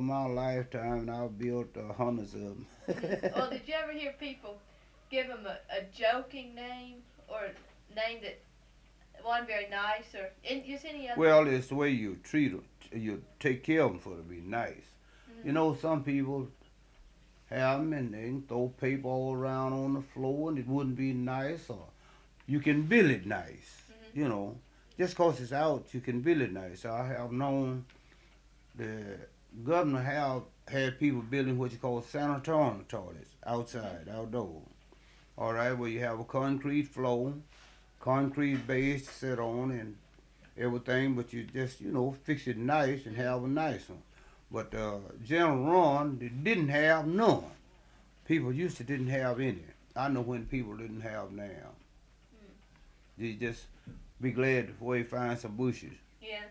my lifetime, and I've built hundreds of them. Well, did you ever hear people give them a joking name or a name that wasn't very nice or just any other? Well, it's the way you treat them. You take care of them for to be nice. You Mm-hmm. know, some people have them and they can throw paper all around on the floor and it wouldn't be nice, or you can build it nice. Mm-hmm. You know, just 'cause it's out, you can build it nice. I have known the governor have had people building what you call sanatorium toilets outside, outdoors. All right, where you have a concrete floor, concrete base to sit on, and everything, but you just, fix it nice and have a nice one. But general run, they didn't have none. People used to didn't have any. I know when people didn't have now. Mm. You just be glad before you find some bushes. Yeah.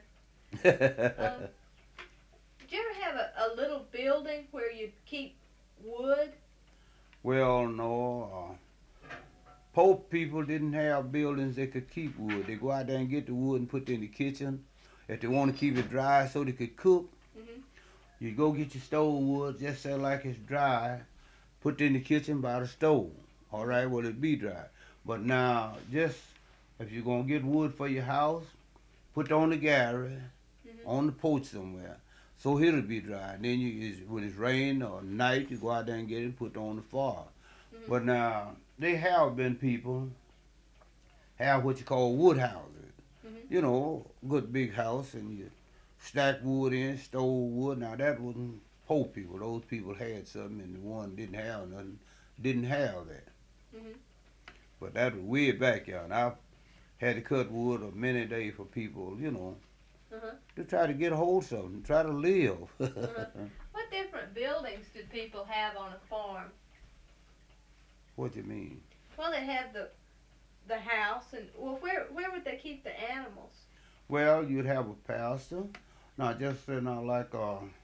Did you ever have a little building where you'd keep wood? Well, no. Poor people didn't have buildings that could keep wood. They go out there and get the wood and put it in the kitchen. If they want to keep it dry so they could cook, Mm-hmm. you go get your stove wood, just so like it's dry, put it in the kitchen by the stove. All right, well it be dry. But now, just if you're gonna get wood for your house, put it on the gallery, Mm-hmm. on the porch somewhere, so it'll be dry. And then when it's rain or night, you go out there and get it and put it on the fire. Mm-hmm. But now they have been people have what you call wood houses. Mm-hmm. Good big house, and you stack wood in, stove wood. Now that wasn't poor people. Those people had something, and the one didn't have nothing, didn't have that. Mm-hmm. But that was way back, y'all. And I had to cut wood a many days for people, Uh-huh. to try to get a hold of something, try to live. Uh-huh. What different buildings did people have on a farm? What you mean? Well, they have the house, and well, where would they keep the animals? Well, you'd have a pastor. Now, just like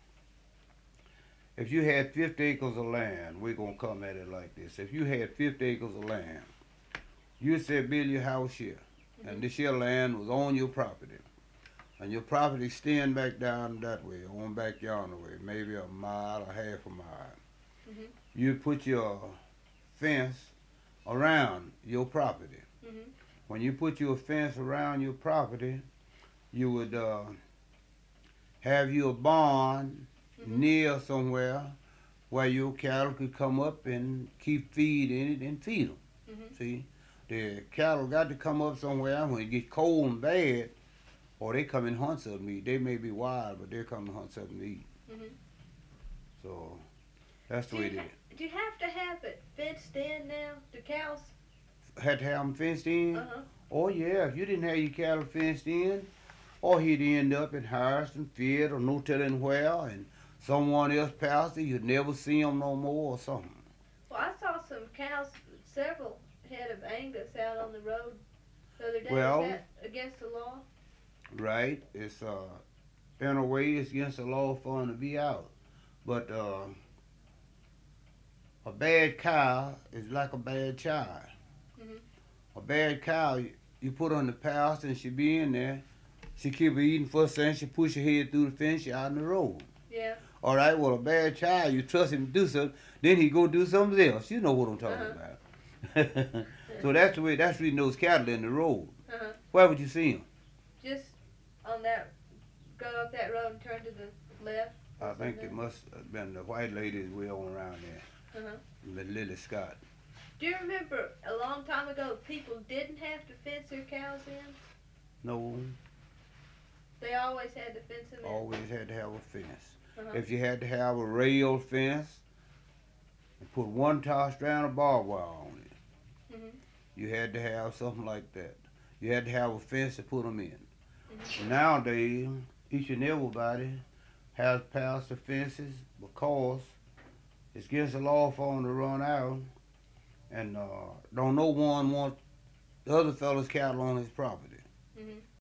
if you had 50 acres of land, we're going to come at it like this. If you had 50 acres of land, you said build your house here, Mm-hmm. and this here land was on your property. And your property extend back down that way, on back yonder way, maybe a mile or half a mile. Mm-hmm. You put your fence around your property. Mm-hmm. When you put your fence around your property, you would have your barn Mm-hmm. near somewhere where your cattle could come up and keep feed in it and feed them. Mm-hmm. See, the cattle got to come up somewhere when it gets cold and bad, or they come and hunt something to eat. They may be wild, but they come and hunt something to eat. Mm-hmm. So that's the Do way you, it do you have to have it fenced in now? The cows? is. Had to have them fenced in. Uh-huh. Oh yeah, if you didn't have your cattle fenced in, or he'd end up in Harrison, Fed, or no telling where, and someone else passed it, you'd never see them no more or something. Well, I saw some cows, several head of Angus out on the road the other day. Well, Is that against the law? right? It's in a way it's against the law for them to be out, but a bad cow is like a bad child. Mm-hmm. A bad cow, you put her on the pasture and she be in there. She keep eating first thing, she push her head through the fence, she out in the road. Yeah. All right, well, a bad child, you trust him to do something, then he go do something else. You know what I'm talking about. So that's the way, that's reading those cattle in the road. Uh-huh. Where would you see them? Just on that, go up that road and turn to the left. I think it must have been the white ladies way on around there, Uh-huh. with Lily Scott. Do you remember a long time ago people didn't have to fence their cows in? No, They always had to fence them in. always had to have a fence. Uh-huh. If you had to have a rail fence, you put one tie strand of barbed wire on it. Mm-hmm. You had to have something like that. You had to have a fence to put them in. Mm-hmm. Nowadays, each and everybody has passed the fences because it's against the law for them to run out, and don't no one want the other fellow's cattle on his property. Mm-hmm.